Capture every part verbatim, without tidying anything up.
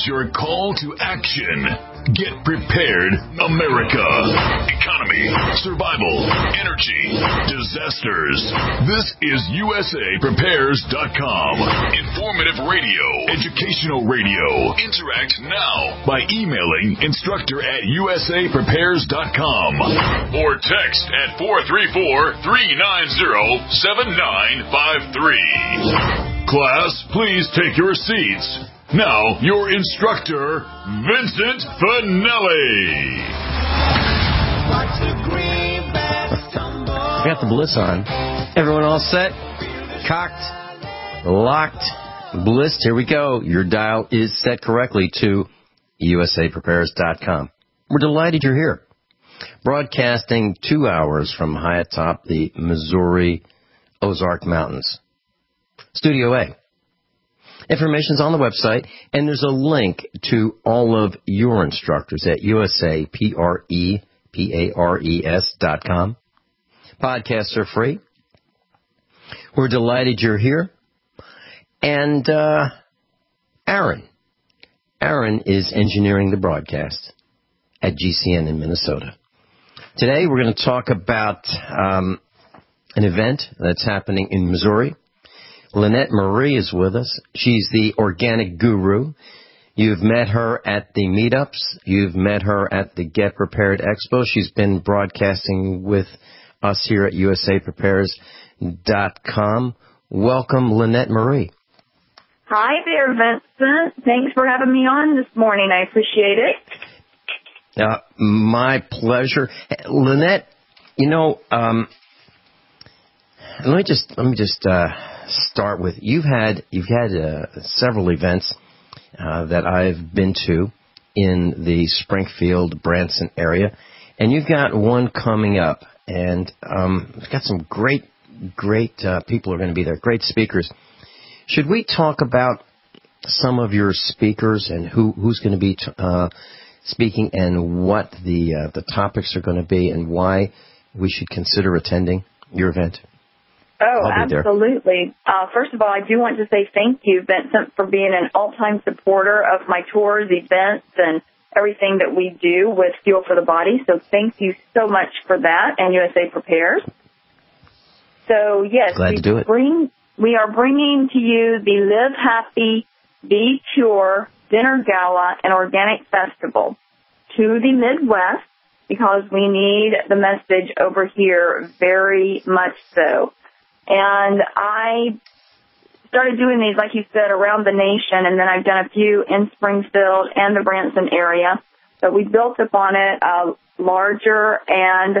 your call to action. Get prepared, America. Economy, survival, energy, disasters. This is U S A Prepares dot com. Informative radio, educational radio. Interact now by emailing instructor at U S A Prepares dot com or text at four three four, three nine zero, seven nine five three. Class, please take your seats. Now, your instructor, Vincent Finelli. We got the Bliss on. Everyone all set? Cocked? Locked? Blissed? Here we go. Your dial is set correctly to U S A Prepares dot com. We're delighted you're here. Broadcasting two hours from high atop the Missouri Ozark Mountains. Studio A. Information's on the website, and there's a link to all of your instructors at U S A P R E P A R E S dot com. Podcasts are free. We're delighted you're here. And uh, Aaron. Aaron is engineering the broadcast at G C N in Minnesota. Today we're going to talk about um, an event that's happening in Missouri. Lynette Marie is with us. She's the organic guru. You've met her at the meetups. You've met her at the Get Prepared Expo. She's been broadcasting with us here at U S A Prepares dot com. Welcome, Lynette Marie. Hi there, Vincent. Thanks for having me on this morning. I appreciate it. Uh, my pleasure. Lynette, you know, um, let me just let me just uh, start with you've had you've had uh, several events uh, that I've been to in the Springfield, Branson area, and you've got one coming up, and um, it's got some great great uh, people are going to be there, great speakers. Should we talk about some of your speakers and who who's going to be t- uh, speaking and what the uh, the topics are going to be and why we should consider attending your event? Oh, absolutely. Uh, first of all, I do want to say thank you, Vincent, for being an all-time supporter of my tours, events, and everything that we do with Fuel for the Body. So thank you so much for that, and U S A Prepares. So, yes, Glad we, to do it. Bring, we are bringing to you the Live Happy, Be Pure Dinner Gala and Organic Festival to the Midwest because we need the message over here very much so. And I started doing these, like you said, around the nation, and then I've done a few in Springfield and the Branson area. But we built upon it uh, larger and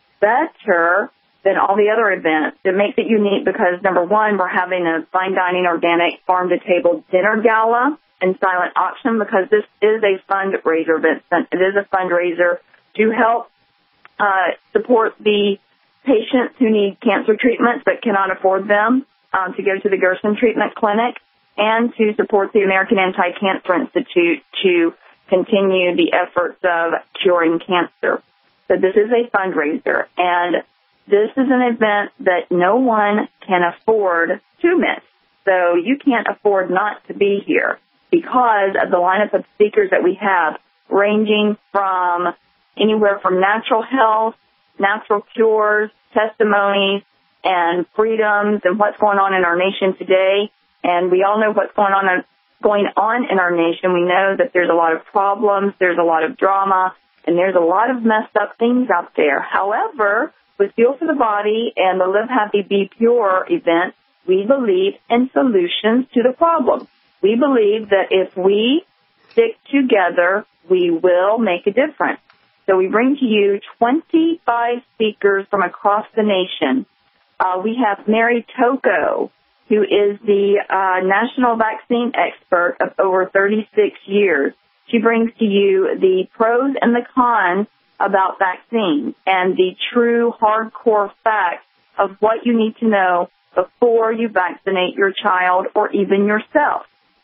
better than all the other events. It makes it unique because, number one, we're having a fine dining, organic, farm-to-table dinner gala and silent auction because this is a fundraiser, Vincent. It is a fundraiser to help uh, support the patients who need cancer treatments but cannot afford them um, to go to the Gerson Treatment Clinic and to support the American Anti-Cancer Institute to continue the efforts of curing cancer. So this is a fundraiser, and this is an event that no one can afford to miss. So you can't afford not to be here because of the lineup of speakers that we have, ranging from anywhere from natural health, natural cures, testimonies, and freedoms, and what's going on in our nation today. And we all know what's going on going on in our nation. We know that there's a lot of problems, there's a lot of drama, and there's a lot of messed up things out there. However, with Fuel for the Body and the Live Happy, Be Pure event, we believe in solutions to the problem. We believe that if we stick together, we will make a difference. So we bring to you twenty-five speakers from across the nation. Uh, we have Mary Tocco, who is the uh, national vaccine expert of over thirty-six years. She brings to you the pros and the cons about vaccines and the true hardcore facts of what you need to know before you vaccinate your child or even yourself.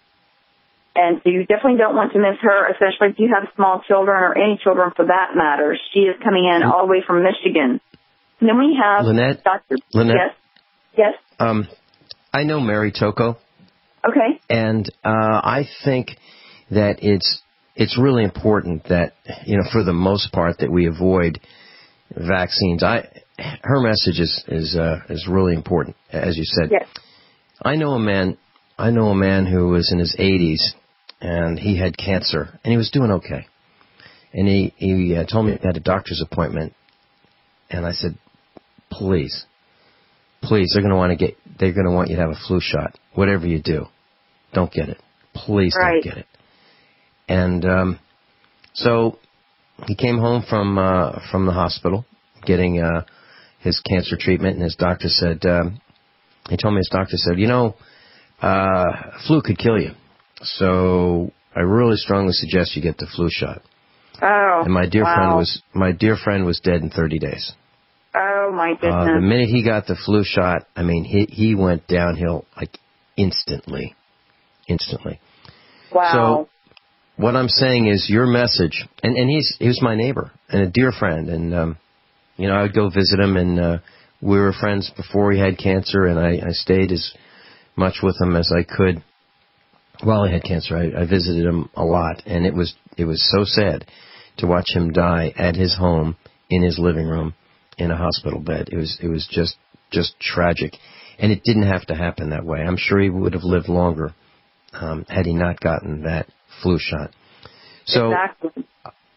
And so you definitely don't want to miss her, especially if you have small children or any children for that matter. She is coming in all the way from Michigan. And then we have Lynette. Doctor Lynette. Yes. Yes. Um, I know Mary Tocco. Okay. And uh, I think that it's it's really important that, you know, for the most part, that we avoid vaccines. I her message is is uh, is really important, as you said. Yes. I know a man. I know a man who was in his eighties, and he had cancer, and he was doing okay. And he he uh, told me he had a doctor's appointment, and I said, please, please, they're going to want to get, they're going to want you to have a flu shot. Whatever you do, don't get it. Please Right. don't get it. And um, so he came home from uh, from the hospital, getting uh, his cancer treatment, and his doctor said, um, he told me his doctor said, you know, uh, flu could kill you, so I really strongly suggest you get the flu shot. Oh, and my dear wow. friend was my dear friend was dead in thirty days. Oh, my goodness. Uh, the minute he got the flu shot, I mean, he he went downhill like instantly, instantly. Wow. So what I'm saying is your message, and, and he's he was my neighbor and a dear friend, and um, you know, I would go visit him, and uh, we were friends before he had cancer, and I, I stayed as much with him as I could while he had cancer. I, I visited him a lot, and it was it was so sad to watch him die at his home in his living room in a hospital bed. It was it was just just tragic, and it didn't have to happen that way. I'm sure he would have lived longer um, had he not gotten that flu shot. So, exactly.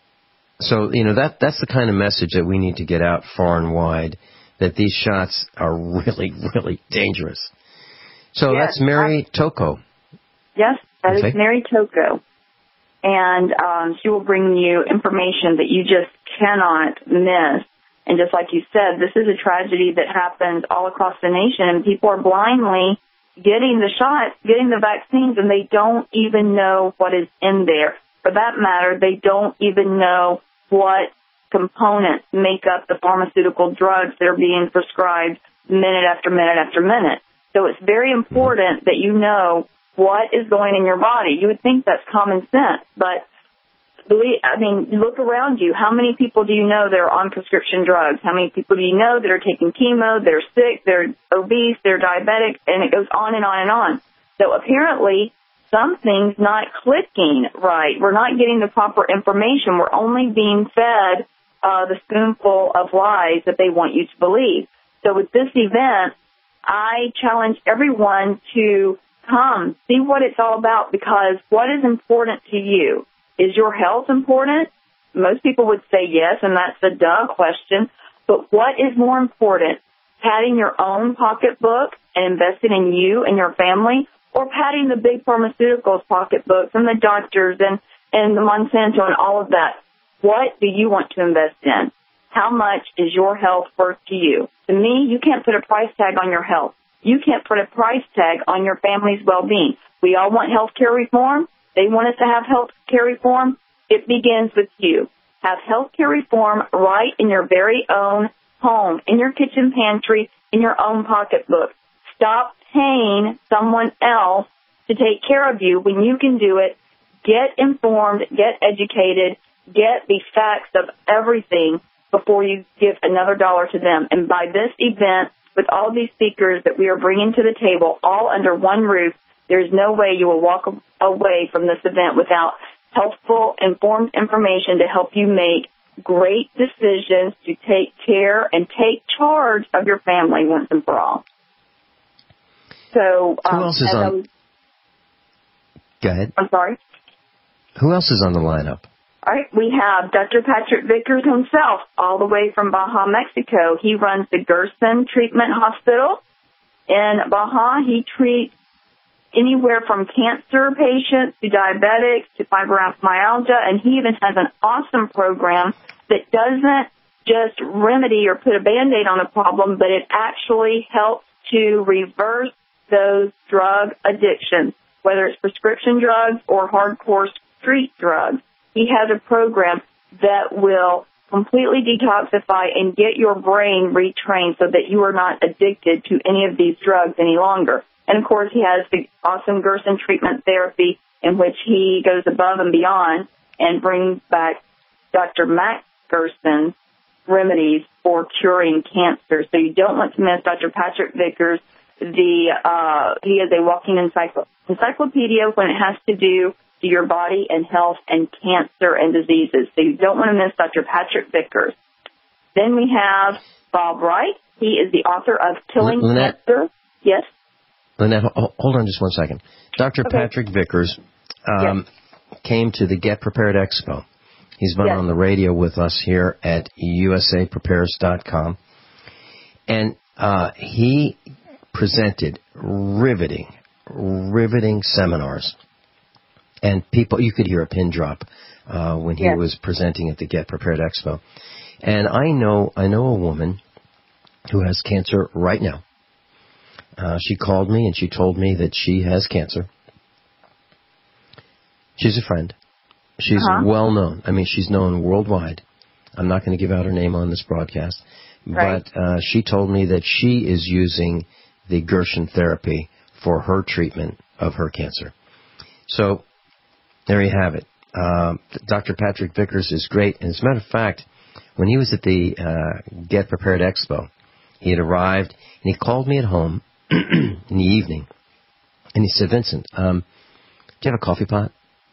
so you know that that's the kind of message that we need to get out far and wide. That these shots are really really dangerous. So Yes, that's Mary I, Toko. Yes, that okay. is Mary Toko. And um, she will bring you information that you just cannot miss. And just like you said, this is a tragedy that happens all across the nation, and people are blindly getting the shots, getting the vaccines, and they don't even know what is in there. For that matter, they don't even know what components make up the pharmaceutical drugs that are being prescribed minute after minute after minute. So it's very important that you know what is going in your body. You would think that's common sense, but believe, I mean, look around you. How many people do you know that are on prescription drugs? How many people do you know that are taking chemo, they're sick, they're obese, they're diabetic, and it goes on and on and on. So apparently something's not clicking right. We're not getting the proper information. We're only being fed uh, the spoonful of lies that they want you to believe. So with this event, I challenge everyone to come, see what it's all about, because what is important to you? Is your health important? Most people would say yes, and that's a duh question. But what is more important, padding your own pocketbook and investing in you and your family, or padding the big pharmaceuticals pocketbooks and the doctors and, and the Monsanto and all of that? What do you want to invest in? How much is your health worth to you? To me, you can't put a price tag on your health. You can't put a price tag on your family's well-being. We all want health care reform. They want us to have health care reform. It begins with you. Have health care reform right in your very own home, in your kitchen pantry, in your own pocketbook. Stop paying someone else to take care of you when you can do it. Get informed, get educated, get the facts of everything before you give another dollar to them. And by this event, with all these speakers that we are bringing to the table, all under one roof, there's no way you will walk away from this event without helpful, informed information to help you make great decisions to take care and take charge of your family once and for all. So, who um, else is on? Was, Go ahead. I'm sorry. Who else is on the lineup? All right, we have Doctor Patrick Vickers himself, all the way from Baja, Mexico. He runs the Gerson Treatment Hospital in Baja. He treats anywhere from cancer patients to diabetics to fibromyalgia, and he even has an awesome program that doesn't just remedy or put a Band-Aid on a problem, but it actually helps to reverse those drug addictions, whether it's prescription drugs or hardcore street drugs. He has a program that will completely detoxify and get your brain retrained so that you are not addicted to any of these drugs any longer. And, of course, he has the awesome Gerson treatment therapy in which he goes above and beyond and brings back Doctor Max Gerson's remedies for curing cancer. So you don't want to miss Doctor Patrick Vickers. The uh, he is a walking encycl- encyclopedia when it has to do to your body and health and cancer and diseases. So you don't want to miss Doctor Patrick Vickers. Then we have Bob Wright. He is the author of Killing Lynette, Cancer. Yes? Lynette, hold on just one second. Doctor Okay. Patrick Vickers um, yes. came to the Get Prepared Expo. He's been yes. on the radio with us here at U S A prepares dot com. And uh, he presented riveting, riveting seminars. And people, you could hear a pin drop uh, when he yes. was presenting at the Get Prepared Expo. And I know, I know a woman who has cancer right now. Uh, she called me and she told me that she has cancer. She's a friend. She's uh-huh. well known. I mean, she's known worldwide. I'm not going to give out her name on this broadcast. Right. But uh, she told me that she is using the Gerson therapy for her treatment of her cancer. So there you have it. Um, Doctor Patrick Vickers is great. And as a matter of fact, when he was at the uh, Get Prepared Expo, he had arrived and he called me at home in the evening. And he said, Vincent, um, do you have a coffee pot?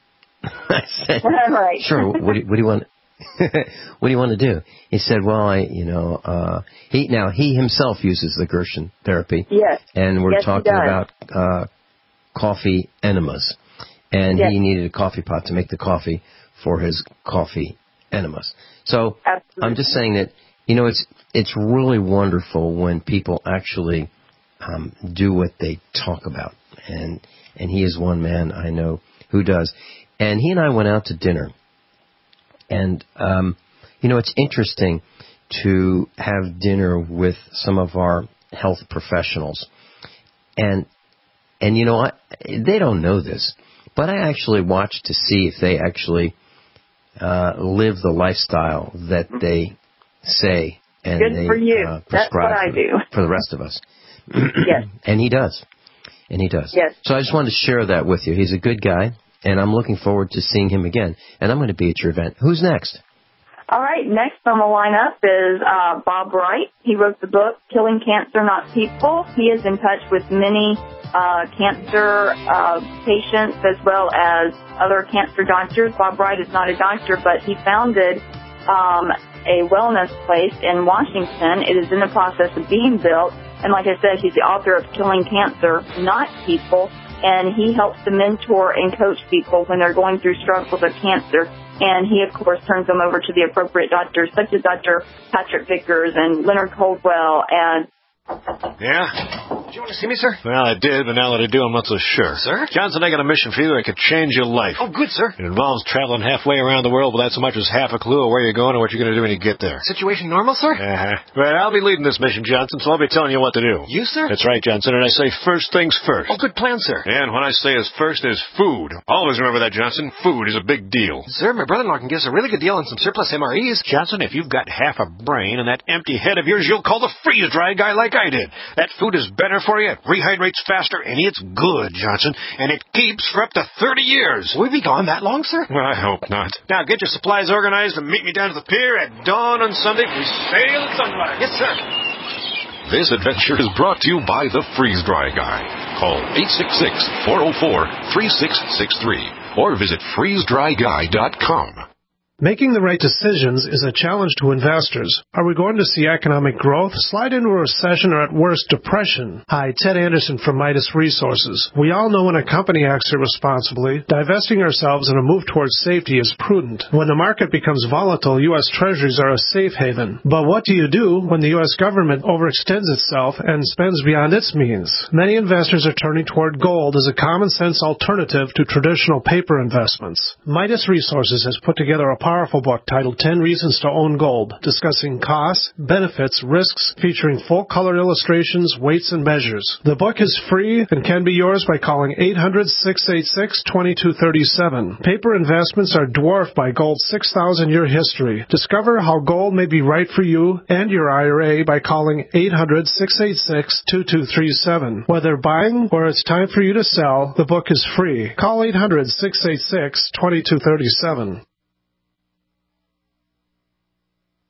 I said, right. Sure. What do, you, what do you want? What do you want to do? He said, well, I, you know, uh, he now he himself uses the Gerson therapy. Yes. And we're yes, talking about uh, coffee enemas, and yes. he needed a coffee pot to make the coffee for his coffee enemas. So Absolutely. I'm just saying that, you know, it's it's really wonderful when people actually um, do what they talk about, and and he is one man I know who does. And he and I went out to dinner. And, um, you know, it's interesting to have dinner with some of our health professionals. And, and you know, I, they don't know this, but I actually watch to see if they actually uh, live the lifestyle that they say and Good they for you. Uh, prescribe That's what I for, do. for the rest of us. Yes. And he does. And he does. Yes. So I just wanted to share that with you. He's a good guy. And I'm looking forward to seeing him again. And I'm going to be at your event. Who's next? All right. Next on the lineup is uh, Bob Wright. He wrote the book, Killing Cancer, Not People. He is in touch with many uh, cancer uh, patients as well as other cancer doctors. Bob Wright is not a doctor, but he founded um, a wellness place in Washington. It is in the process of being built. And like I said, he's the author of Killing Cancer, Not People. And he helps to mentor and coach people when they're going through struggles of cancer. And he, of course, turns them over to the appropriate doctors, such as Doctor Patrick Vickers and Leonard Coldwell and Yeah? Did you want to see me, sir? Well, I did, but now that I do, I'm not so sure. Sir? Johnson, I got a mission for you that could change your life. Oh, good, sir. It involves traveling halfway around the world without so much as half a clue of where you're going or what you're going to do when you get there. Situation normal, sir? Uh-huh. Well, I'll be leading this mission, Johnson, so I'll be telling you what to do. You, sir? That's right, Johnson, and I say first things first. Oh, good plan, sir. And when I say as first is food. Always remember that, Johnson. Food is a big deal. Sir, my brother-in-law can give us a really good deal on some surplus M R Es. Johnson, if you've got half a brain and that empty head of yours, you'll call the freeze-dry guy like I did. That food is better for you, it rehydrates faster, and it's good, Johnson. And it keeps for up to thirty years. Will we be gone that long, sir? Well, I hope not. Now, get your supplies organized and meet me down to the pier at dawn on Sunday. We sail at sunrise. Yes, sir. This adventure is brought to you by the Freeze-Dry Guy. Call eight six six, four oh four, three six six three or visit freeze dry guy dot com. Making the right decisions is a challenge to investors. Are we going to see economic growth, slide into a recession, or at worst, depression? Hi, Ted Anderson from Midas Resources. We all know when a company acts irresponsibly, divesting ourselves in a move towards safety is prudent. When the market becomes volatile, U S Treasuries are a safe haven. But what do you do when the U S government overextends itself and spends beyond its means? Many investors are turning toward gold as a common-sense alternative to traditional paper investments. Midas Resources has put together a powerful book titled ten Reasons to Own Gold, discussing costs, benefits, risks, featuring full-color illustrations, weights, and measures. The book is free and can be yours by calling eight hundred, six eight six, two two three seven. Paper investments are dwarfed by gold's six thousand year history. Discover how gold may be right for you and your I R A by calling eight hundred, six eight six, two two three seven. Whether buying or it's time for you to sell, the book is free. Call eight hundred, six eight six, two two three seven.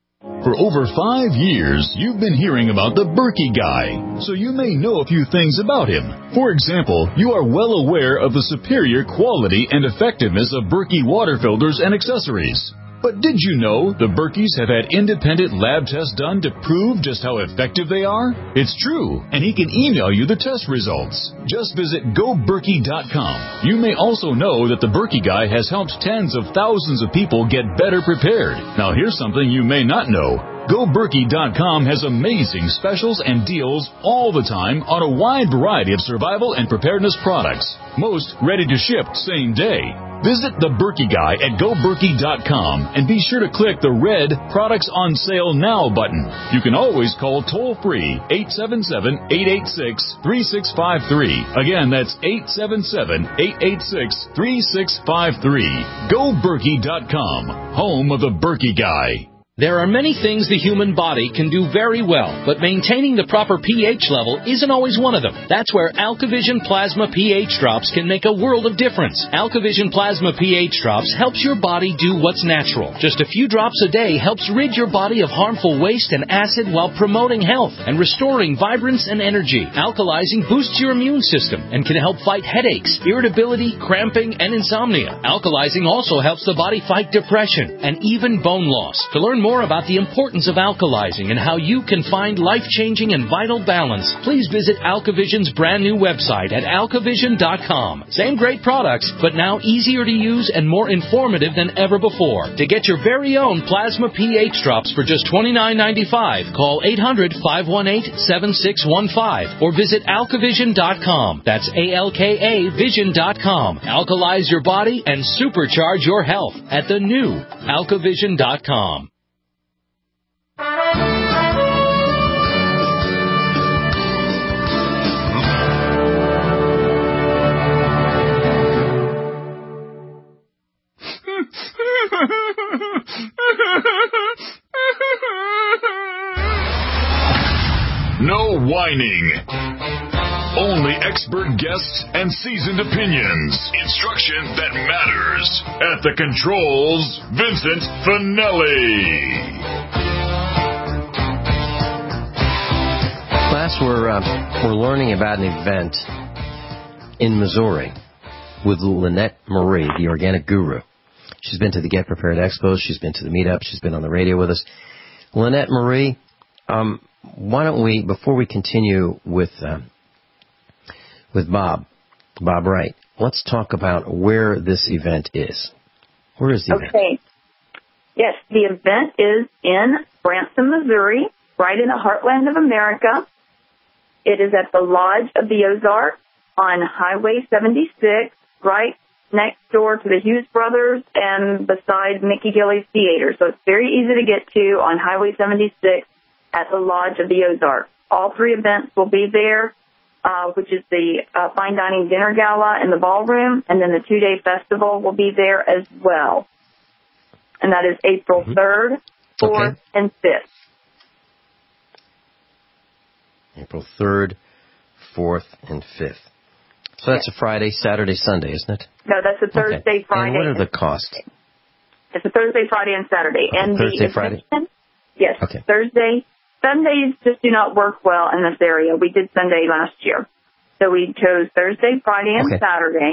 For over five years, you've been hearing about the Berkey Guy, so you may know a few things about him. For example, you are well aware of the superior quality and effectiveness of Berkey water filters and accessories. But did you know the Berkeys have had independent lab tests done to prove just how effective they are? It's true, and he can email you the test results. Just visit go berkey dot com. You may also know that the Berkey Guy has helped tens of thousands of people get better prepared. Now here's something you may not know. go berkey dot com has amazing specials and deals all the time on a wide variety of survival and preparedness products. Most ready to ship same day. Visit the Berkey Guy at go berkey dot com and be sure to click the red Products on Sale Now button. You can always call toll-free eight seven seven, eight eight six, three six five three. Again, that's eight seven seven, eight eight six, three six five three. go berkey dot com, home of the Berkey Guy. There are many things the human body can do very well, but maintaining the proper pH level isn't always one of them. That's where AlkaVision Plasma pH Drops can make a world of difference. AlkaVision Plasma pH Drops helps your body do what's natural. Just a few drops a day helps rid your body of harmful waste and acid while promoting health and restoring vibrance and energy. Alkalizing boosts your immune system and can help fight headaches, irritability, cramping, and insomnia. Alkalizing also helps the body fight depression and even bone loss. To learn more about the importance of alkalizing and how you can find life-changing and vital balance, please visit AlkaVision's brand new website at alkavision dot com. Same great products, but now easier to use and more informative than ever before. To get your very own Plasma pH Drops for just twenty-nine ninety-five, call eight hundred, five one eight, seven six one five or visit alkavision dot com. That's A L K A vision dot com. Alkalize your body and supercharge your health at the new alkavision dot com. No whining. Only expert guests and seasoned opinions. Instruction that matters. At the controls, Vincent Finelli. Class, we're, uh, we're learning about an event in Missouri with Lynette Marie, the organic guru. She's been to the Get Prepared Expos. She's been to the meetup. She's been on the radio with us. Lynette Marie, um, why don't we, before we continue with uh, with Bob, Bob Wright, let's talk about where this event is. Where is the okay. event? Okay. Yes, the event is in Branson, Missouri, right in the heartland of America. It is at the Lodge of the Ozarks on Highway seventy-six, right next door to the Hughes Brothers and beside Mickey Gilley's Theater. So it's very easy to get to on Highway seventy-six at the Lodge of the Ozarks. All three events will be there, uh, which is the uh, Fine Dining Dinner Gala in the ballroom, and then the two-day festival will be there as well. And that is April mm-hmm. third, fourth, okay. and fifth. April third, fourth, and fifth. So that's yes. a Friday, Saturday, Sunday, isn't it? No, that's a Thursday, okay. Friday. And what are the costs? It's a Thursday, Friday, and Saturday. Okay. And Thursday, the Friday? Yes, okay. Thursday. Sundays just do not work well in this area. We did Sunday last year. So we chose Thursday, Friday, and okay. Saturday.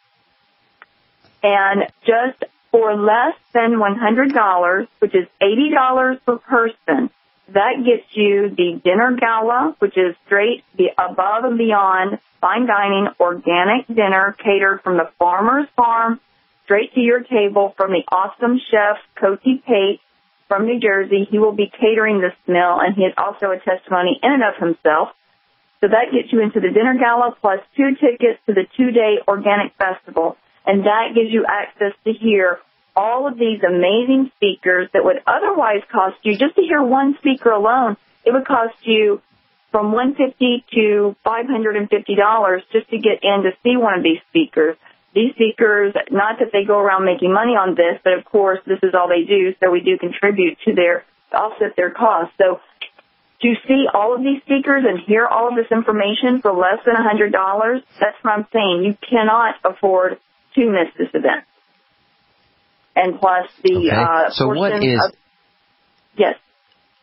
And just for less than one hundred dollars, which is eighty dollars per person, that gets you the dinner gala, which is straight the above and beyond fine dining, organic dinner catered from the farmer's farm straight to your table from the awesome chef, Coty Pate, from New Jersey. He will be catering this meal, and he is also a testimony in and of himself. So that gets you into the dinner gala plus two tickets to the two-day organic festival, and that gives you access to hear all of these amazing speakers that would otherwise cost you, just to hear one speaker alone, it would cost you from one hundred fifty dollars to five hundred fifty dollars just to get in to see one of these speakers. These speakers, not that they go around making money on this, but of course this is all they do, so we do contribute to their, to offset their costs. So to see all of these speakers and hear all of this information for less than one hundred dollars, that's what I'm saying. You cannot afford to miss this event. And plus the okay. uh, so what is of, yes.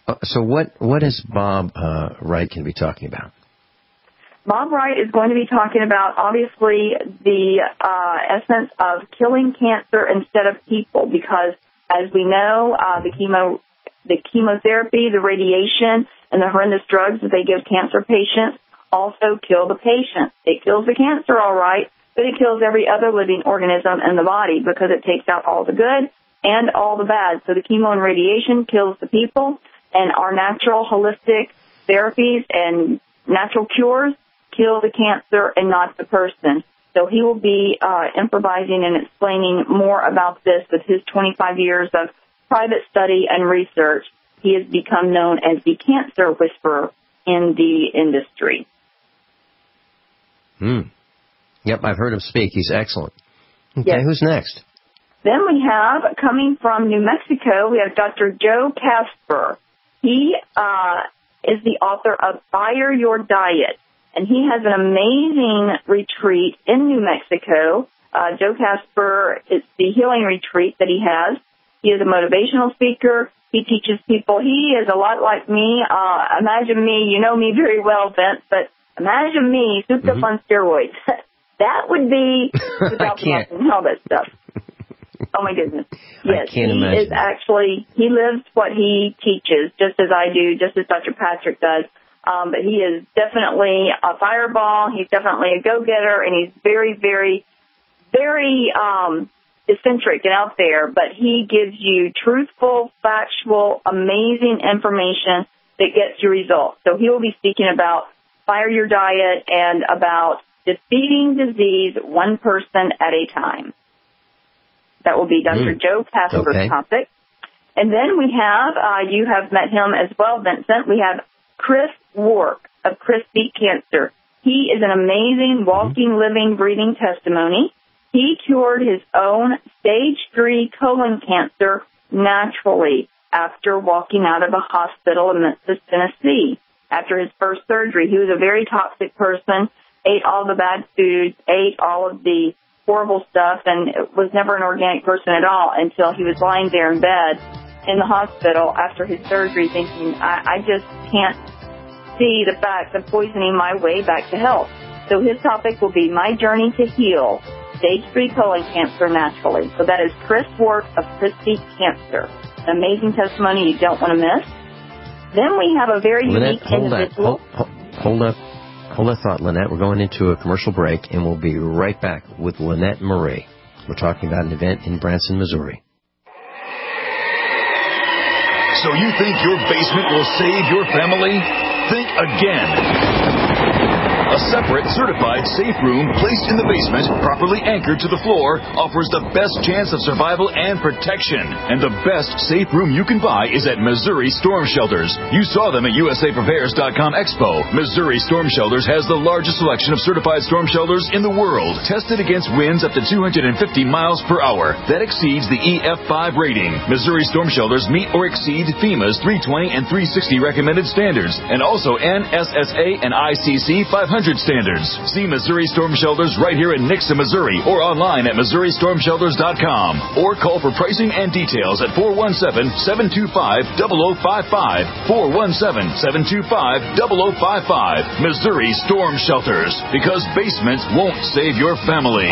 Uh, so what what is Bob uh, Wright going to be talking about? Bob Wright is going to be talking about, obviously, the uh, essence of killing cancer instead of people, because, as we know, uh, the chemo, the chemotherapy, the radiation, and the horrendous drugs that they give cancer patients also kill the patient. It kills the cancer, all right, but it kills every other living organism in the body because it takes out all the good and all the bad. So the chemo and radiation kills the people, and our natural holistic therapies and natural cures kill the cancer and not the person. So he will be uh, improvising and explaining more about this with his twenty-five years of private study and research. He has become known as the cancer whisperer in the industry. Hmm. Yep, I've heard him speak. He's excellent. Okay, yes. Who's next? Then we have, coming from New Mexico, we have Doctor Joe Kasper. He uh, is the author of Fire Your Diet, and he has an amazing retreat in New Mexico. Uh, Joe Kasper, it's the healing retreat that he has. He is a motivational speaker. He teaches people. He is a lot like me. Uh, imagine me. You know me very well, Vince, but imagine me souped mm-hmm. up on steroids. That would be without the all that stuff. Oh, my goodness. Yes, I can't he imagine. is actually, he lives what he teaches, just as I do, just as Doctor Patrick does. Um, but he is definitely a fireball. He's definitely a go-getter, and he's very, very, very um, eccentric and out there. But he gives you truthful, factual, amazing information that gets you results. So he will be speaking about Fire Your Diet and about defeating disease one person at a time. That will be Doctor Mm. Joe Kasper's okay. topic. And then we have, uh, you have met him as well, Vincent. We have Chris Wark of Chris Beat Cancer. He is an amazing walking, mm-hmm. living, breathing testimony. He cured his own stage three colon cancer naturally after walking out of a hospital in Memphis, Tennessee. After his first surgery, he was a very toxic person, ate all the bad foods, ate all of the horrible stuff, and was never an organic person at all until he was lying there in bed in the hospital after his surgery thinking, I, I just can't see the facts of poisoning my way back to health. So his topic will be My Journey to Heal Stage three Colon Cancer Naturally. So that is Chris Wark of Chris Beat Cancer. An amazing testimony you don't want to miss. Then we have a very Lynette, unique hold individual. That. Hold, hold up. Hold that thought, Lynette. We're going into a commercial break, and we'll be right back with Lynette Marie. We're talking about an event in Branson, Missouri. So you think your basement will save your family? Think again. A separate, certified safe room placed in the basement, properly anchored to the floor, offers the best chance of survival and protection. And the best safe room you can buy is at Missouri Storm Shelters. You saw them at U S A Prepares dot com Expo. Missouri Storm Shelters has the largest selection of certified storm shelters in the world, tested against winds up to two hundred fifty miles per hour. That exceeds the E F five rating. Missouri Storm Shelters meet or exceed FEMA's three twenty and three sixty recommended standards, and also N S S A and I C C five hundred standards. See Missouri Storm Shelters right here in Nixa, Missouri, or online at Missouri Storm Shelters dot com, or call for pricing and details at four one seven, seven two five, zero zero five five, four one seven, seven two five, zero zero five five. Missouri Storm Shelters, because basements won't save your family.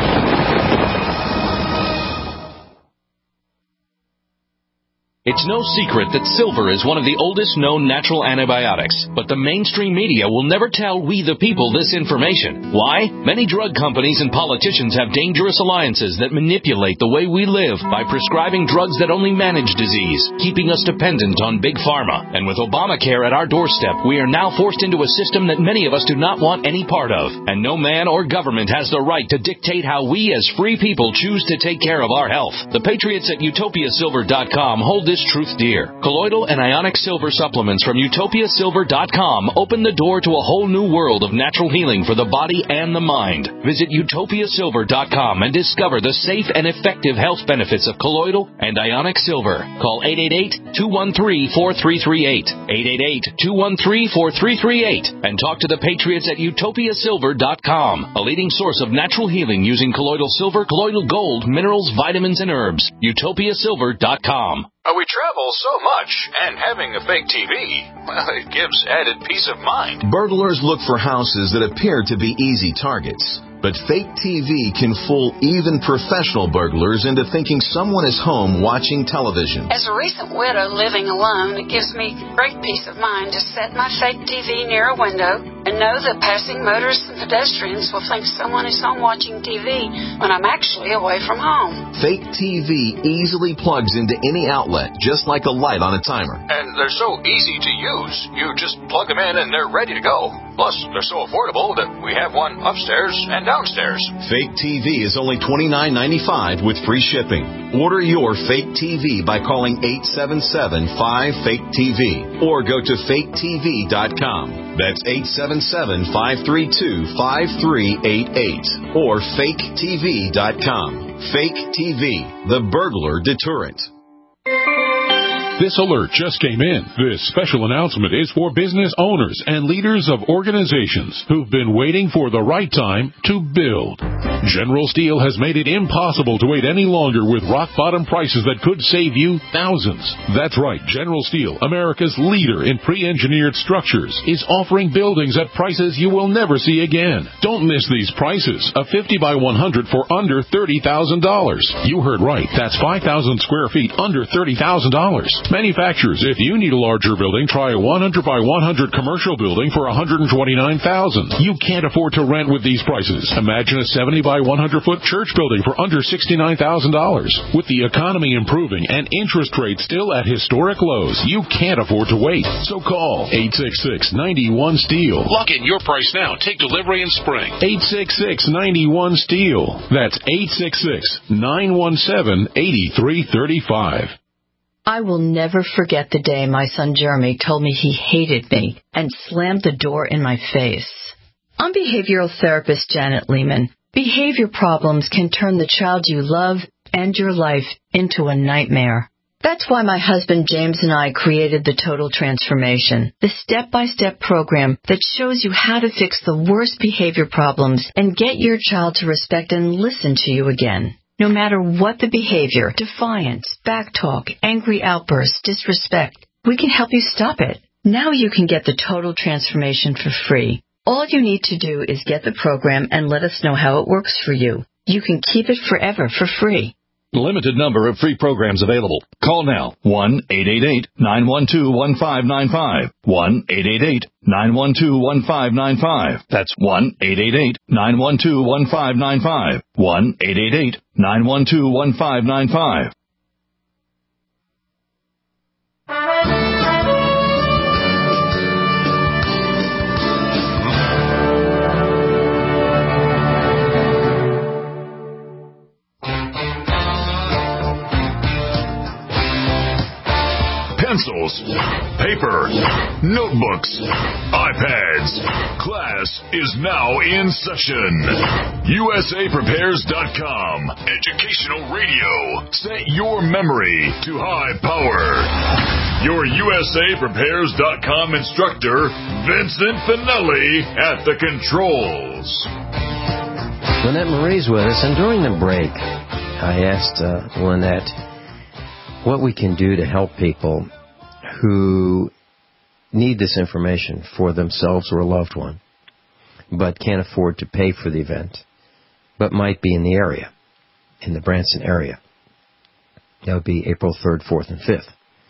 It's no secret that silver is one of the oldest known natural antibiotics, but the mainstream media will never tell we the people this information. Why? Many drug companies and politicians have dangerous alliances that manipulate the way we live by prescribing drugs that only manage disease, keeping us dependent on big pharma. And with Obamacare at our doorstep, we are now forced into a system that many of us do not want any part of. And no man or government has the right to dictate how we as free people choose to take care of our health. The patriots at Utopia Silver dot com hold this truth dear. Colloidal and ionic silver supplements from Utopia Silver dot com open the door to a whole new world of natural healing for the body and the mind. Visit Utopia Silver dot com and discover the safe and effective health benefits of colloidal and ionic silver. Call eight eight eight, two one three, four three three eight, eight eight eight, two one three, four three three eight, and talk to the patriots at Utopia Silver dot com, a leading source of natural healing using colloidal silver, colloidal gold, minerals, vitamins, and herbs. Utopia Silver dot com. Uh, we travel so much, and having a fake T V, well, it gives added peace of mind. Burglars look for houses that appear to be easy targets. But fake T V can fool even professional burglars into thinking someone is home watching television. As a recent widow living alone, it gives me great peace of mind to set my fake T V near a window and know that passing motorists and pedestrians will think someone is home watching T V when I'm actually away from home. Fake T V easily plugs into any outlet, just like a light on a timer. And they're so easy to use. You just plug them in and they're ready to go. Plus, they're so affordable that we have one upstairs and downstairs. Fake T V is only twenty-nine ninety-five with free shipping. Order your fake T V by calling eight seven seven, five, fake T V or go to fake T V dot com. That's eight seven seven, five three two, five three eight eight or fake T V dot com. Fake T V, the burglar deterrent. This alert just came in. This special announcement is for business owners and leaders of organizations who've been waiting for the right time to build. General Steel has made it impossible to wait any longer with rock-bottom prices that could save you thousands. That's right. General Steel, America's leader in pre-engineered structures, is offering buildings at prices you will never see again. Don't miss these prices. A fifty by one hundred for under thirty thousand dollars. You heard right. That's five thousand square feet under thirty thousand dollars. Manufacturers, if you need a larger building, try a one hundred by one hundred commercial building for one hundred twenty-nine thousand dollars. You can't afford to rent with these prices. Imagine a seventy by one hundred foot church building for under sixty-nine thousand dollars. With the economy improving and interest rates still at historic lows, you can't afford to wait. So call eight six six, nine one, STEEL. Lock in your price now. Take delivery in spring. eight six six, nine one, STEEL. That's eight six six, nine one seven, eight three three five. I will never forget the day my son Jeremy told me he hated me and slammed the door in my face. I'm behavioral therapist Janet Lehman. Behavior problems can turn the child you love and your life into a nightmare. That's why my husband James and I created the Total Transformation, the step-by-step program that shows you how to fix the worst behavior problems and get your child to respect and listen to you again. No matter what the behavior, defiance, backtalk, angry outbursts, disrespect, we can help you stop it. Now you can get the Total Transformation for free. All you need to do is get the program and let us know how it works for you. You can keep it forever for free. Limited number of free programs available. Call now. one eight eight eight, nine one two, one five nine five. one eight eight eight, nine one two, one five nine five. That's one eight eight eight, nine one two, one five nine five. one eight eight eight, nine one two, one five nine five. Pencils, paper, notebooks, iPads. Class is now in session. U S A Prepares dot com. Educational radio. Set your memory to high power. Your U S A Prepares dot com instructor, Vincent Finelli, at the controls. Lynette Marie's with us, and during the break, I asked uh, Lynette what we can do to help people who need this information for themselves or a loved one, but can't afford to pay for the event, but might be in the area, in the Branson area. That would be April third, fourth, and fifth.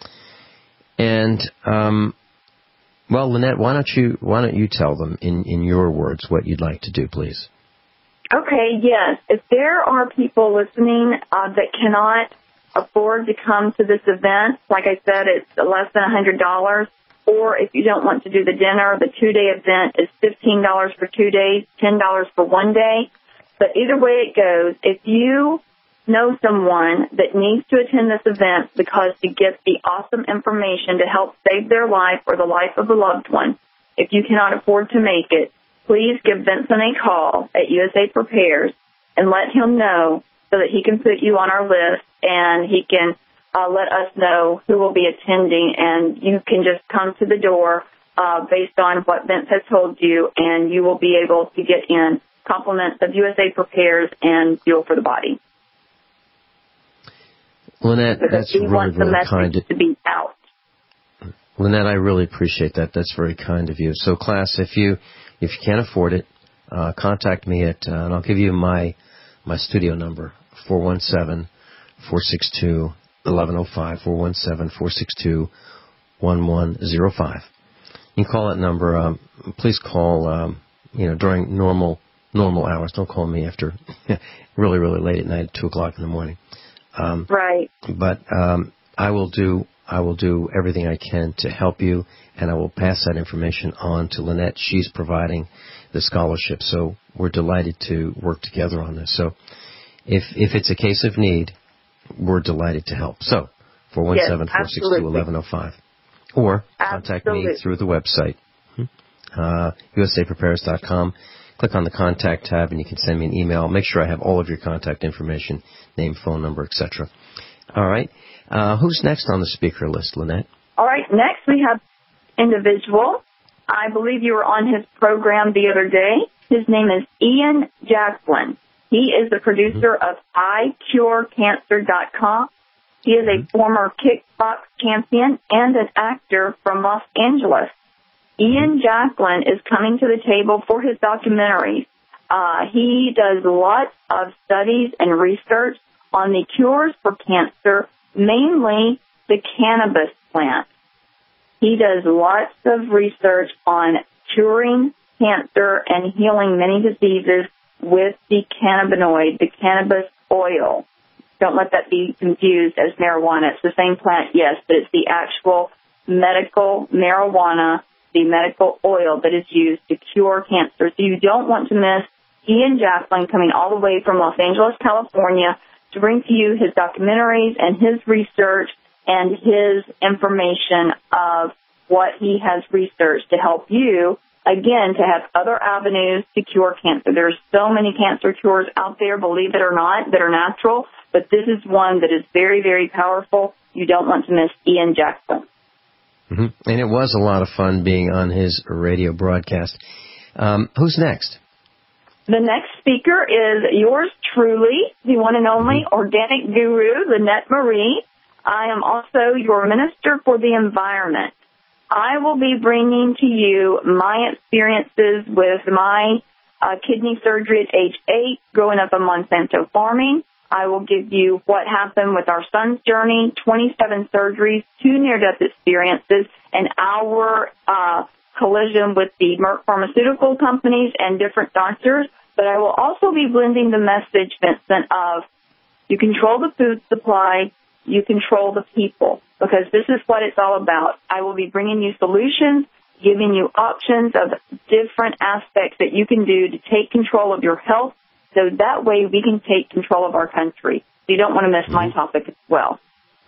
And, um, well, Lynette, why don't you why don't you tell them in, in your words what you'd like to do, please? Okay, yes. If there are people listening uh, that cannot afford to come to this event, like I said, it's less than one hundred dollars. Or if you don't want to do the dinner, the two-day event is fifteen dollars for two days, ten dollars for one day. But either way it goes, if you know someone that needs to attend this event because to get the awesome information to help save their life or the life of a loved one, if you cannot afford to make it, please give Vincent a call at U S A Prepares and let him know so that he can put you on our list and he can uh, let us know who will be attending. And you can just come to the door uh, based on what Vince has told you, and you will be able to get in compliments of U S A Prepares and Fuel for the Body. Lynette, that's we really, want the really message kind. to be out. Lynette, I really appreciate that. That's very kind of you. So, class, if you if you can't afford it, uh, contact me at, uh, and I'll give you my my studio number, four one seven, four six two, one one zero five, four one seven, four six two, one one zero five. You can call that number. Um, please call, um, you know, during normal normal hours. Don't call me after really, really late at night, two o'clock in the morning. Um, right. But um, I will do I will do everything I can to help you, and I will pass that information on to Lynette. She's providing the scholarship, so we're delighted to work together on this. So if if it's a case of need, we're delighted to help. So four one seven, four six two, one one zero five. Or contact Absolutely. me through the website, uh, U S A prepares dot com. Click on the Contact tab, and you can send me an email. Make sure I have all of your contact information, name, phone number, et cetera. All right. Uh, who's next on the speaker list, Lynette? All right, next we have individual. I believe you were on his program the other day. His name is Ian Jacklin. He is the producer mm-hmm. of I Cure Cancer dot com. He is a former kickbox champion and an actor from Los Angeles. Ian Jacklin is coming to the table for his documentaries. Uh, he does lots of studies and research on the cures for cancer, mainly the cannabis plant. He does lots of research on curing cancer and healing many diseases with the cannabinoid, the cannabis oil. Don't let that be confused as marijuana. It's the same plant, yes, but it's the actual medical marijuana, the medical oil that is used to cure cancer. So you don't want to miss Ian Jacklin coming all the way from Los Angeles, California, to bring to you his documentaries and his research and his information of what he has researched to help you, again, to have other avenues to cure cancer. There's so many cancer cures out there, believe it or not, that are natural, but this is one that is very, very powerful. You don't want to miss Ian Jacklin. Mm-hmm. And it was a lot of fun being on his radio broadcast. Um, who's next? The next speaker is yours truly, the one and only mm-hmm. organic guru, Lynette Marie. I am also your minister for the environment. I will be bringing to you my experiences with my uh, kidney surgery at age eight, growing up on Monsanto farming. I will give you what happened with our son's journey, twenty-seven surgeries, two near-death experiences, and our uh, collision with the Merck pharmaceutical companies and different doctors. But I will also be blending the message, Vincent, of you control the food supply, you control the people, because this is what it's all about. I will be bringing you solutions, giving you options of different aspects that you can do to take control of your health, so that way we can take control of our country. You don't want to miss my topic as well.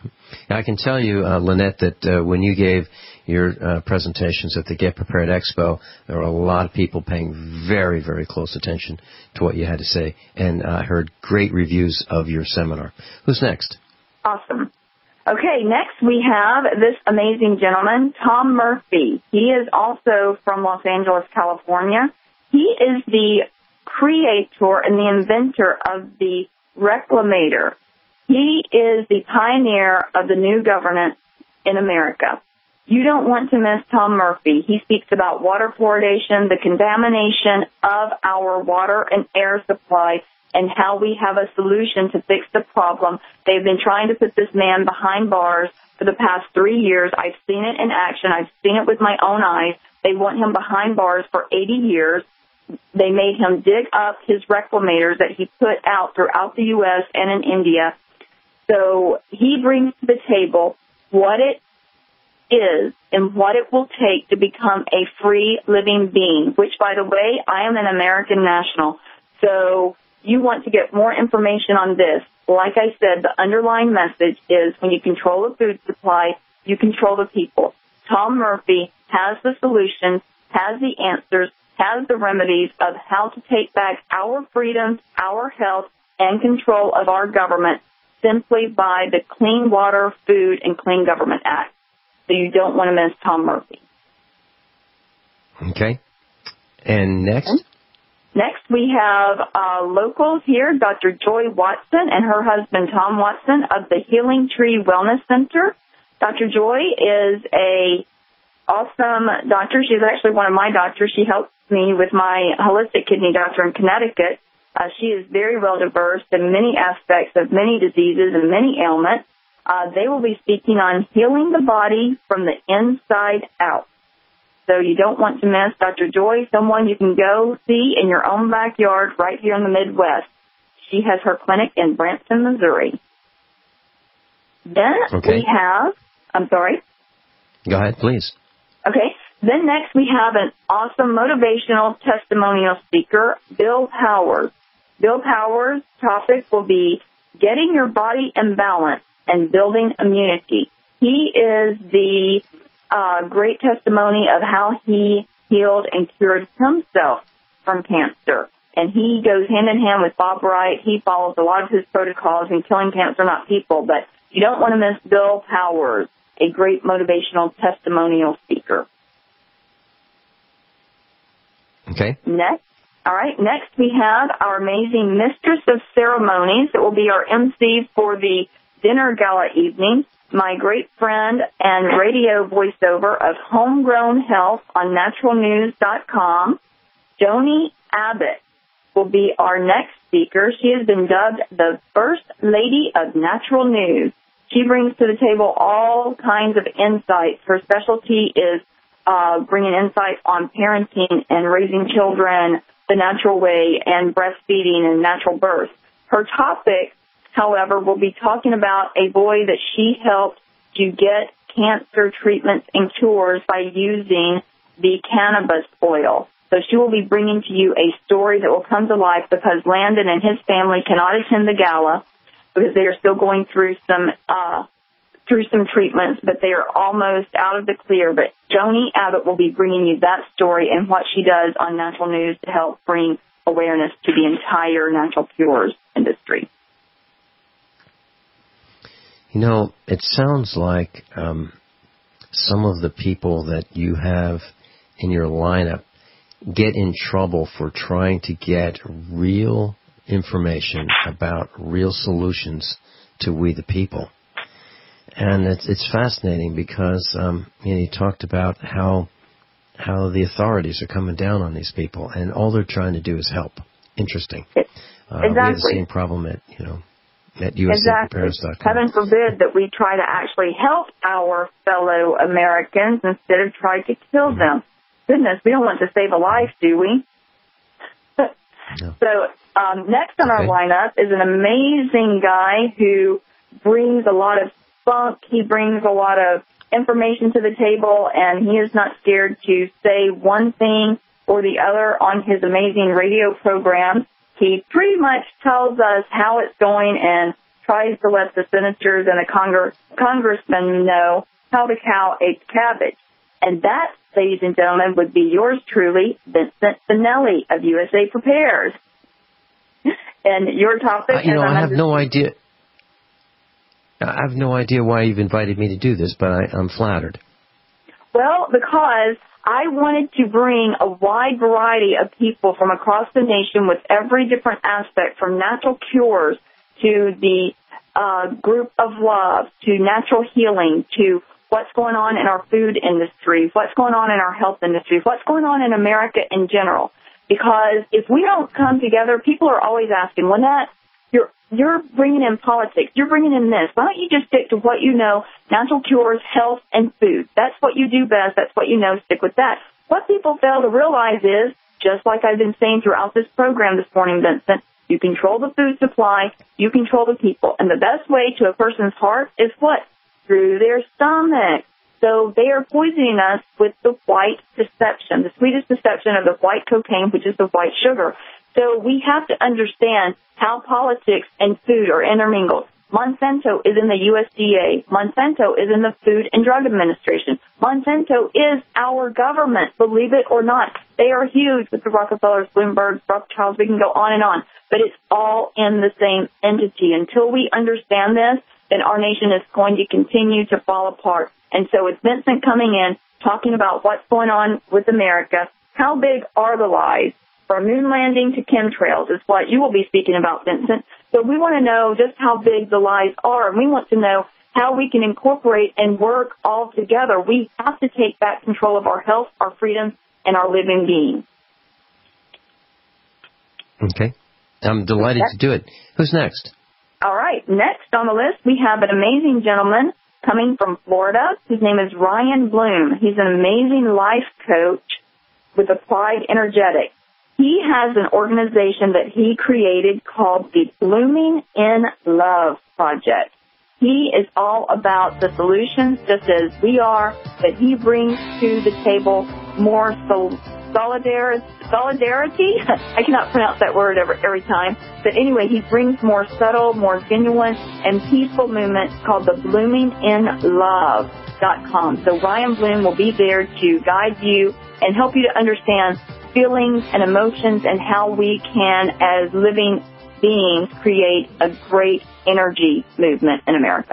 I can tell you, uh, Lynette, that uh, when you gave your uh, presentations at the Get Prepared Expo, there were a lot of people paying very, very close attention to what you had to say, and I uh, heard great reviews of your seminar. Who's next? Awesome. Okay, next we have this amazing gentleman, Tom Murphy. He is also from Los Angeles, California. He is the creator and the inventor of the Reclamator. He is the pioneer of the new governance in America. You don't want to miss Tom Murphy. He speaks about water fluoridation, the contamination of our water and air supply, and how we have a solution to fix the problem. They've been trying to put this man behind bars for the past three years. I've seen it in action. I've seen it with my own eyes. They want him behind bars for eighty years. They made him dig up his reclamators that he put out throughout the U S and in India. So he brings to the table what it is and what it will take to become a free living being, which, by the way, I am an American national. So you want to get more information on this. Like I said, the underlying message is when you control the food supply, you control the people. Tom Murphy has the solutions, has the answers, has the remedies of how to take back our freedoms, our health, and control of our government simply by the Clean Water, Food, and Clean Government Act. So you don't want to miss Tom Murphy. Okay. And next? Next, we have uh, locals here, Doctor Joy Watson and her husband, Tom Watson, of the Healing Tree Wellness Center. Doctor Joy is a awesome doctor. She's actually one of my doctors. She helps me with my holistic kidney doctor in Connecticut. Uh, she is very well diverse in many aspects of many diseases and many ailments. Uh, they will be speaking on healing the body from the inside out. So you don't want to miss Doctor Joy, someone you can go see in your own backyard right here in the Midwest. She has her clinic in Branson, Missouri. Then okay. we have, I'm sorry. Go ahead, please. Okay. Then next we have an awesome motivational testimonial speaker, Bill Powers. Bill Powers' topic will be getting your body in balance and building immunity. He is the uh, great testimony of how he healed and cured himself from cancer. And he goes hand in hand with Bob Wright. He follows a lot of his protocols in killing cancer, not people. But you don't want to miss Bill Powers, a great motivational testimonial speaker. Okay. Next. All right. Next, we have our amazing Mistress of Ceremonies that will be our M C for the dinner gala evening. My great friend and radio voiceover of Homegrown Health on natural news dot com, Joni Abbott, will be our next speaker. She has been dubbed the First Lady of Natural News. She brings to the table all kinds of insights. Her specialty is uh, bringing insight on parenting and raising children the natural way and breastfeeding and natural birth. Her topic, however, will be talking about a boy that she helped to get cancer treatments and cures by using the cannabis oil. So she will be bringing to you a story that will come to life because Landon and his family cannot attend the gala because they are still going through some uh, through some treatments, but they are almost out of the clear. But Joni Abbott will be bringing you that story and what she does on Natural News to help bring awareness to the entire natural cures industry. You know, it sounds like um, some of the people that you have in your lineup get in trouble for trying to get real information about real solutions to we the people. And it's it's fascinating because um, you know, you talked about how how the authorities are coming down on these people, and all they're trying to do is help. Interesting. Uh, exactly. We have the same problem at you know at U S A Prepares dot com. Heaven forbid that we try to actually help our fellow Americans instead of try to kill mm-hmm. them. Goodness, we don't want to save a life, do we? No. So um, next on okay. our lineup is an amazing guy who brings a lot of funk. He brings a lot of information to the table, and he is not scared to say one thing or the other on his amazing radio program. He pretty much tells us how it's going and tries to let the senators and the Congress, congressmen know how to cow a cabbage. And that, ladies and gentlemen, would be yours truly, Vincent Finelli of U S A Prepares. And your topic... Uh, you know, I have no idea... I have no idea why you've invited me to do this, but I, I'm flattered. Well, because I wanted to bring a wide variety of people from across the nation with every different aspect, from natural cures to the uh, group of love, to natural healing, to what's going on in our food industry, what's going on in our health industry, what's going on in America in general. Because if we don't come together, people are always asking, Lynette, you're you're bringing in politics, you're bringing in this. Why don't you just stick to what you know, natural cures, health, and food? That's what you do best. That's what you know. Stick with that. What people fail to realize is, just like I've been saying throughout this program this morning, Vincent, you control the food supply, you control the people. And the best way to a person's heart is what? Through their stomach. So they are poisoning us with the white deception, the sweetest deception of the white cocaine, which is the white sugar. So we have to understand how politics and food are intermingled. Monsanto is in the U S D A. Monsanto is in the Food and Drug Administration. Monsanto is our government, believe it or not. They are huge with the Rockefellers, Bloomberg, Rothschilds. We can go on and on. But it's all in the same entity. Until we understand this, then our nation is going to continue to fall apart. And so with Vincent coming in, talking about what's going on with America, how big are the lies, From moon landing to chemtrails is what you will be speaking about, Vincent. So we want to know just how big the lies are, and we want to know how we can incorporate and work all together. We have to take back control of our health, our freedom, and our living being. Okay. I'm delighted to do it. Who's next? All right. Next on the list, we have an amazing gentleman coming from Florida. His name is Ryan Bloom. He's an amazing life coach with Applied Energetics. He has an organization that he created called the Blooming in Love Project. He is all about the solutions, just as we are, but he brings to the table more sol- solidar- solidarity. I cannot pronounce that word every, every time. But anyway, he brings more subtle, more genuine, and peaceful movements called the blooming in love dot com. So Ryan Bloom will be there to guide you and help you to understand feelings and emotions and how we can, as living beings, create a great energy movement in America.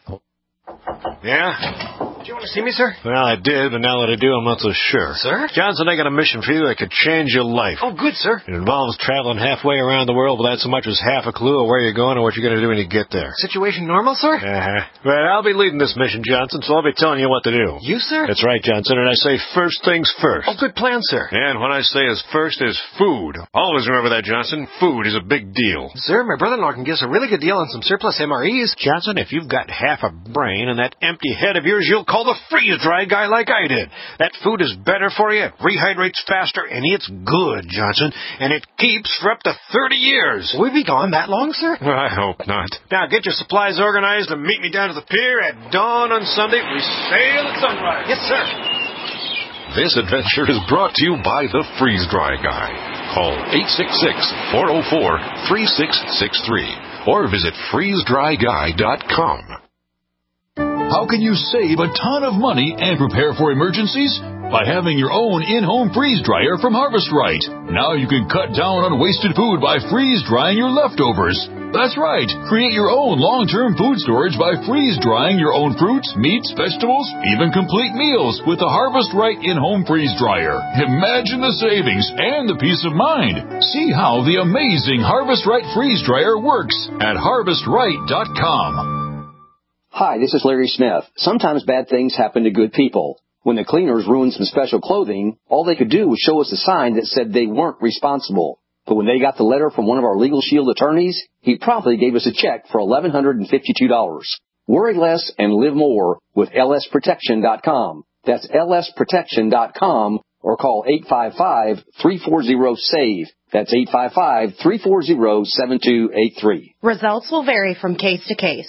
Yeah? Did you want to see me, sir? Well, I did, but now that I do, I'm not so sure. Sir? Johnson, I got a mission for you that could change your life. Oh, good, sir. It involves traveling halfway around the world without so much as half a clue of where you're going or what you're going to do when you get there. Situation normal, sir? Uh-huh. Well, I'll be leading this mission, Johnson, so I'll be telling you what to do. You, sir? That's right, Johnson, and I say first things first. Oh, good plan, sir. And what I say is first is food. Always remember that, Johnson. Food is a big deal. Sir, my brother-in-law can give us a really good deal on some surplus M R Es. Johnson, if you've got half a brain and that empty head of yours, you'll call the freeze-dry guy like I did. That food is better for you, it rehydrates faster, and it's good, Johnson, and it keeps for up to thirty years. Will we be gone that long, sir? Well, I hope not. Now, get your supplies organized and meet me down to the pier at dawn on Sunday. We sail at sunrise. Yes, sir. This adventure is brought to you by the Freeze-Dry Guy. Call eight six six, four oh four, three six six three or visit freeze dry guy dot com. How can you save a ton of money and prepare for emergencies? By having your own in-home freeze dryer from Harvest Right. Now you can cut down on wasted food by freeze drying your leftovers. That's right. Create your own long-term food storage by freeze drying your own fruits, meats, vegetables, even complete meals with the Harvest Right in-home freeze dryer. Imagine the savings and the peace of mind. See how the amazing Harvest Right freeze dryer works at harvest right dot com. Hi, this is Larry Smith. Sometimes bad things happen to good people. When the cleaners ruined some special clothing, all they could do was show us a sign that said they weren't responsible. But when they got the letter from one of our Legal Shield attorneys, he promptly gave us a check for eleven hundred fifty-two dollars. Worry less and live more with L S protection dot com. That's L S protection dot com or call eight five five, three four zero, S A V E. That's eight five five, three four zero, seven two eight three. Results will vary from case to case.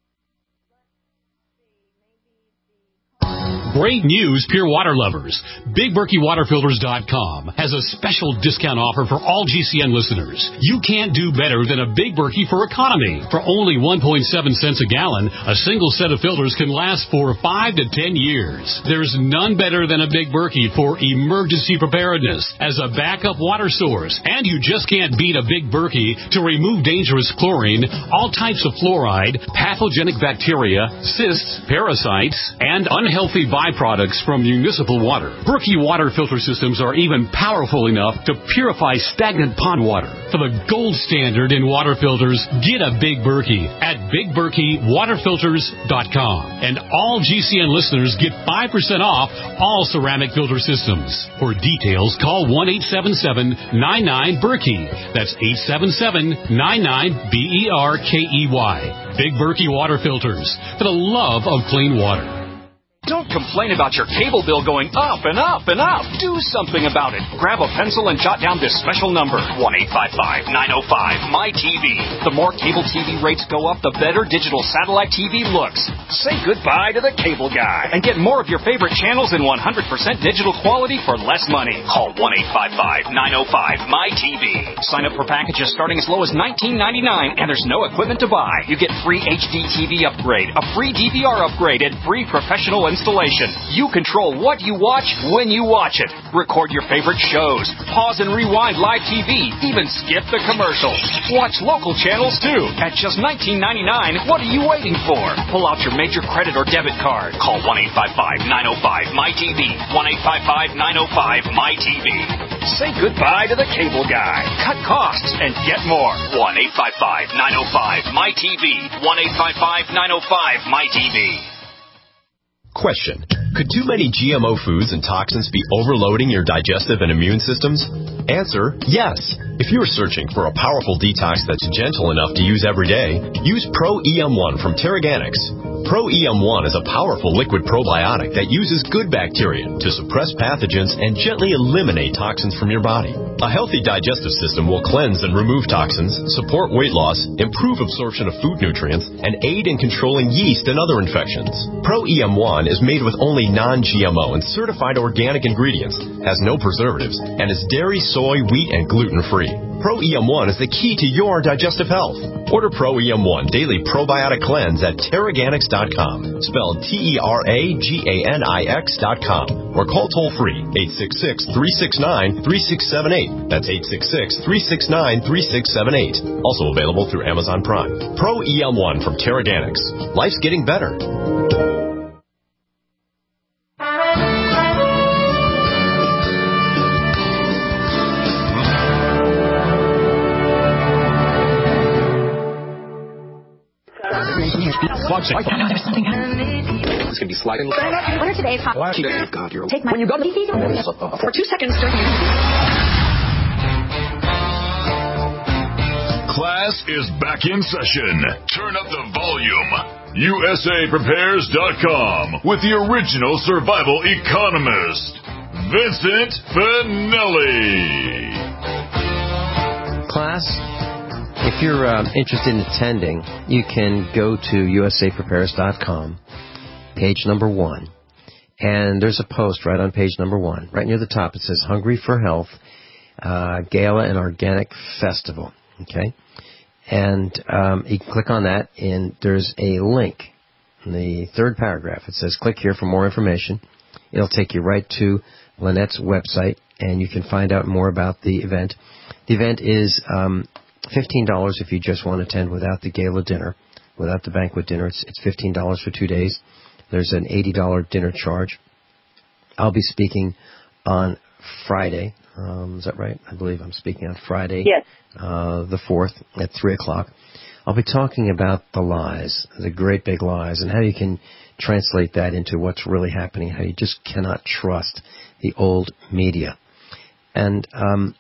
Great news, pure water lovers. Big Berkey Water Filters dot com has a special discount offer for all G C N listeners. You can't do better than a Big Berkey for economy. For only one point seven cents a gallon, a single set of filters can last for five to ten years. There's none better than a Big Berkey for emergency preparedness as a backup water source. And you just can't beat a Big Berkey to remove dangerous chlorine, all types of fluoride, pathogenic bacteria, cysts, parasites, and unhealthy byproducts from municipal water. Berkey water filter systems are even powerful enough to purify stagnant pond water. For the gold standard in water filters, get a Big Berkey at Big Berkey Water Filters dot com. And all G C N listeners get five percent off all ceramic filter systems. For details, call one eight seven seven, nine nine, Berkey. That's eight seven seven, nine nine, B E R K E Y. Big Berkey Water Filters, for the love of clean water. Don't complain about your cable bill going up and up and up. Do something about it. Grab a pencil and jot down this special number, one eight five five, nine oh five, M Y T V. The more cable T V rates go up, the better digital satellite T V looks. Say goodbye to the cable guy and get more of your favorite channels in one hundred percent digital quality for less money. Call one eight five five, nine oh five, M Y T V. Sign up for packages starting as low as nineteen ninety-nine, and there's no equipment to buy. You get free H D T V upgrade, a free D V R upgrade, and free professional installation. You control what you watch when you watch it. Record your favorite shows. Pause and rewind live T V. Even skip the commercials. Watch local channels too. At just nineteen ninety-nine, what are you waiting for? Pull out your major credit or debit card. Call one eight five five, nine oh five, M Y T V. one eight five five, nine oh five, M Y T V. Say goodbye to the cable guy. Cut costs and get more. one eight five five, nine oh five, M Y T V. one eight five five, nine oh five, M Y T V. Question. Could too many G M O foods and toxins be overloading your digestive and immune systems? Answer, yes. If you're searching for a powerful detox that's gentle enough to use every day, use Pro E M one from Terraganics. Pro E M one is a powerful liquid probiotic that uses good bacteria to suppress pathogens and gently eliminate toxins from your body. A healthy digestive system will cleanse and remove toxins, support weight loss, improve absorption of food nutrients, and aid in controlling yeast and other infections. Pro E M one is made with only non-G M O and certified organic ingredients, has no preservatives, and is dairy, soy, wheat, and gluten-free. Pro E M one is the key to your digestive health. Order Pro E M one Daily Probiotic Cleanse at Terraganics dot com, spelled T E R A G A N I X dot com, or call toll-free eight six six, three six nine, three six seven eight. That's eight six six, three six nine, three six seven eight. Also available through Amazon Prime. Pro E M one from Terraganics. Life's getting better. It's going to be sliding. What are today's hot? Oh, God, you're Take my when you go to the for two seconds during Class is back in session. Turn up the volume. U S A Prepares dot com with the original survival economist, Vincent Finelli. Class, if you're uh, interested in attending, you can go to U S A Prepares dot com, page number one. And there's a post right on page number one. Right near the top, it says, Hungry for Health, uh, Gala and Organic Festival. Okay? And um, you can click on that, and there's a link in the third paragraph. It says, click here for more information. It'll take you right to Lynette's website, and you can find out more about the event. The event is um, fifteen dollars if you just want to attend without the gala dinner, without the banquet dinner. It's, it's fifteen dollars for two days. There's an eighty dollars dinner charge. I'll be speaking on Friday. Um, is that right? I believe I'm speaking on Friday. Yes. Uh, the fourth at three o'clock. I'll be talking about the lies, the great big lies, and how you can translate that into what's really happening, how you just cannot trust the old media. And um,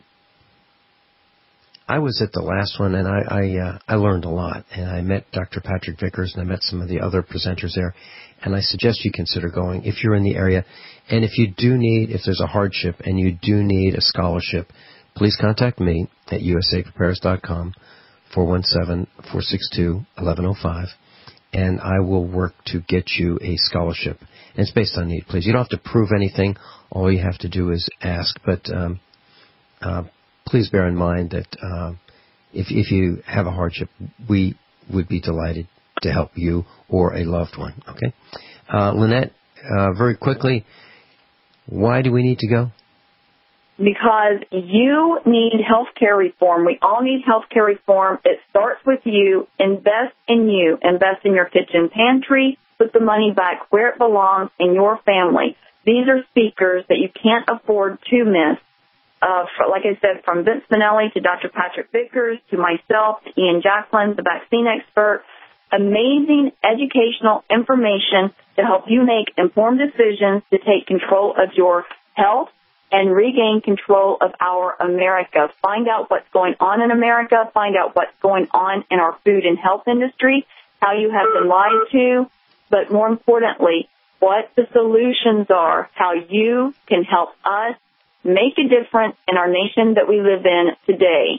I was at the last one, and I I, uh, I learned a lot. And I met Doctor Patrick Vickers, and I met some of the other presenters there. And I suggest you consider going if you're in the area. And if you do need, if there's a hardship and you do need a scholarship, please contact me at U S A Prepares dot com, four one seven, four six two, one one zero five, and I will work to get you a scholarship. And it's based on need, please. You don't have to prove anything. All you have to do is ask. But um, uh, please bear in mind that uh, if, if you have a hardship, we would be delighted to help you or a loved one. Okay? Uh, Lynette, uh, very quickly, why do we need to go? Because you need health care reform. We all need health care reform. It starts with you. Invest in you. Invest in your kitchen pantry. Put the money back where it belongs in your family. These are speakers that you can't afford to miss. Uh, for, like I said, from Vince Finelli to Doctor Patrick Vickers to myself, to Ian Jacklin, the vaccine expert. Amazing educational information to help you make informed decisions to take control of your health and regain control of our America. Find out what's going on in America. Find out what's going on in our food and health industry, how you have been lied to, but more importantly, what the solutions are, how you can help us make a difference in our nation that we live in today.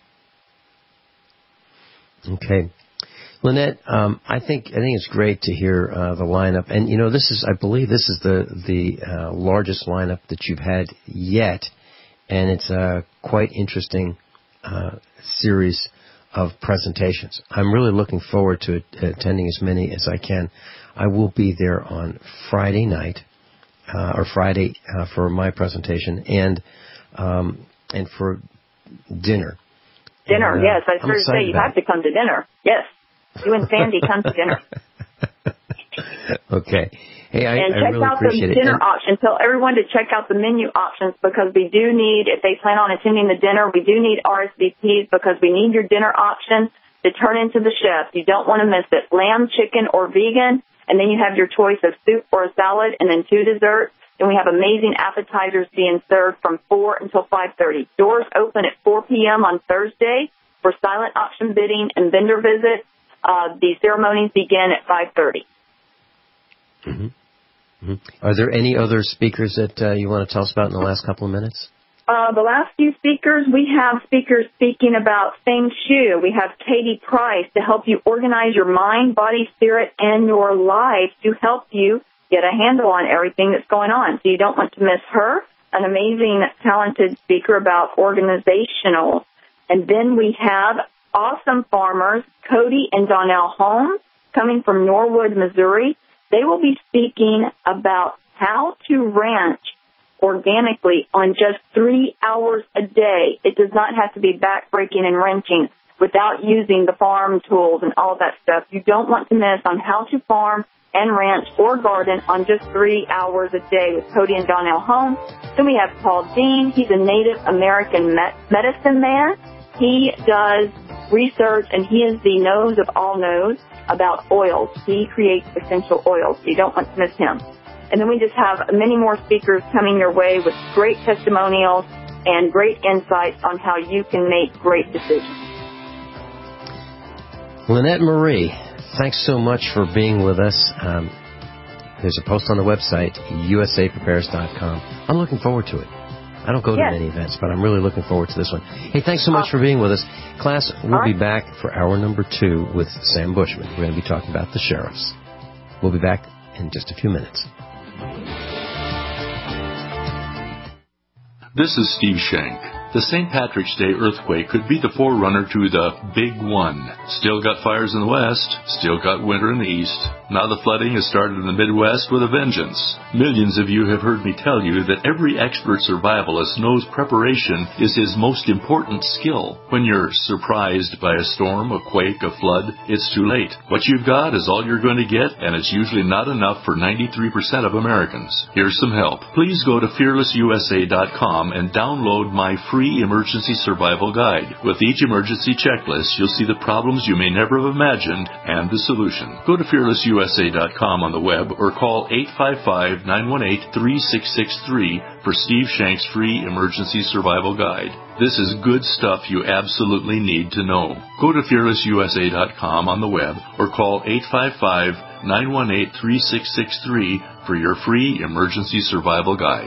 Okay. Lynette, um, I think I think it's great to hear uh, the lineup, and you know this is I believe this is the the uh, largest lineup that you've had yet, and it's a quite interesting uh, series of presentations. I'm really looking forward to it, attending as many as I can. I will be there on Friday night uh, or Friday uh, for my presentation, and um, and for dinner. Dinner, and, uh, yes. I was going to say you have to come to dinner. Yes. You and Sandy come to dinner. Okay. Hey, I, and I check really out the appreciate it. dinner And- options. Tell everyone to check out the menu options because we do need, if they plan on attending the dinner, we do need R S V Ps because we need your dinner options to turn into the chef. You don't want to miss it. Lamb, chicken, or vegan, and then you have your choice of soup or a salad, and then two desserts. And we have amazing appetizers being served from four until five thirty. Doors open at four p.m. on Thursday for silent auction bidding and vendor visits. Uh, the ceremonies begin at five thirty. Mm-hmm. Mm-hmm. Are there any other speakers that uh, you want to tell us about in the last couple of minutes? Uh, the last few speakers, we have speakers speaking about Feng Shui. We have Katie Price to help you organize your mind, body, spirit, and your life to help you get a handle on everything that's going on. So you don't want to miss her, an amazing, talented speaker about organizational. And then we have awesome farmers, Cody and Donnell Holmes, coming from Norwood, Missouri. They will be speaking about how to ranch organically on just three hours a day. It does not have to be backbreaking and wrenching without using the farm tools and all that stuff. You don't want to miss on how to farm and ranch or garden on just three hours a day with Cody and Donnell Holmes. Then we have Paul Dean. He's a Native American me- medicine man. He does research, and he is the nose of all knows about oils. He creates essential oils, so you don't want to miss him. And then we just have many more speakers coming your way with great testimonials and great insights on how you can make great decisions. Lynette Marie, thanks so much for being with us. Um, there's a post on the website, U S A prepares dot com. I'm looking forward to it. I don't go to yes. many events, but I'm really looking forward to this one. Hey, thanks so much for being with us. Class, we'll right. be back for hour number two with Sam Bushman. We're going to be talking about the sheriffs. We'll be back in just a few minutes. This is Steve Shank. The Saint Patrick's Day earthquake could be the forerunner to the Big One. Still got fires in the west, still got winter in the east. Now the flooding has started in the Midwest with a vengeance. Millions of you have heard me tell you that every expert survivalist knows preparation is his most important skill. When you're surprised by a storm, a quake, a flood, it's too late. What you've got is all you're going to get, and it's usually not enough for ninety-three percent of Americans. Here's some help. Please go to fearless U S A dot com and download my free Emergency Survival Guide. With each emergency checklist, you'll see the problems you may never have imagined and the solution. Go to fearless U S A dot com on the web or call eight five five, nine one eight, three six six three for Steve Shank's free Emergency Survival Guide. This is good stuff you absolutely need to know. Go to fearless U S A dot com on the web or call eight five five, nine one eight, three six six three for your free Emergency Survival Guide.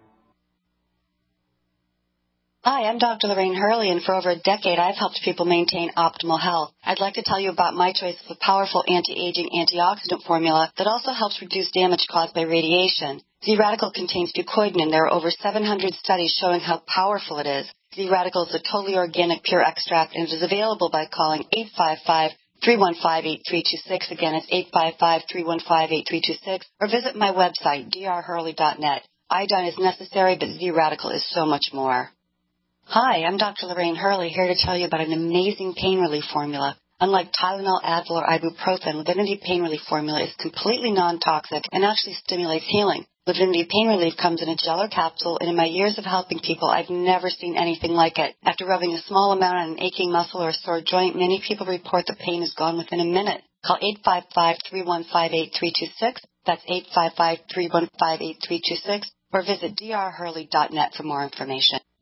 Hi, I'm Doctor Lorraine Hurley, and for over a decade, I've helped people maintain optimal health. I'd like to tell you about my choice of a powerful anti-aging antioxidant formula that also helps reduce damage caused by radiation. Z-Radical contains fucoidan, and there are over seven hundred studies showing how powerful it is. Z-Radical is a totally organic, pure extract, and it is available by calling eight five five, three one five, eight three two six. Again, it's eight five five, three one five, eight three two six, or visit my website, d r hurley dot net. Iodine is necessary, but Z-Radical is so much more. Hi, I'm Doctor Lorraine Hurley, here to tell you about an amazing pain relief formula. Unlike Tylenol, Advil, or ibuprofen, Livinity Pain Relief Formula is completely non-toxic and actually stimulates healing. Livinity Pain Relief comes in a gel or capsule, and in my years of helping people, I've never seen anything like it. After rubbing a small amount on an aching muscle or a sore joint, many people report the pain is gone within a minute. Call eight five five, three one five, eight three two six. That's eight five five, three one five, eight three two six. Or visit d r hurley dot net for more information.